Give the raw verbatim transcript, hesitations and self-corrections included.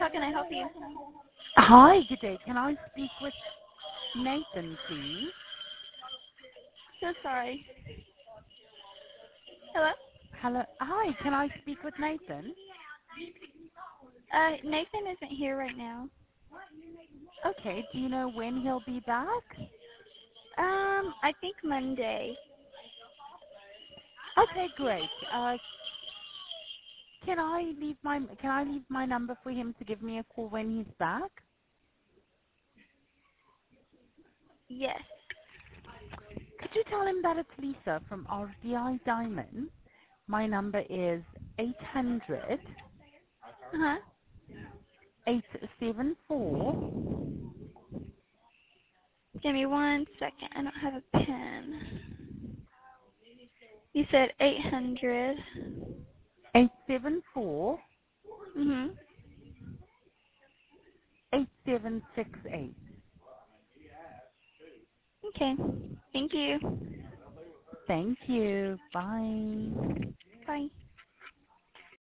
How can I help you? Hi, good day. Can I speak with Nathan, please? So sorry. Hello? Hello. Hi, can I speak with Nathan? Uh, Nathan isn't here right now. Okay, do you know when he'll be back? Um, I think Monday. Okay, great. Uh, can I leave my can I leave my number for him to give me a call when he's back? Yes. Could you tell him that it's Lisa from R D I Diamond? My number is eight hundred Uh-huh. eight seven four. Give me one second. I don't have a pen. You said eight hundred. Eight seven four Mm-hmm. eight seven six eight. Okay. Thank you. Thank you. Bye. Bye.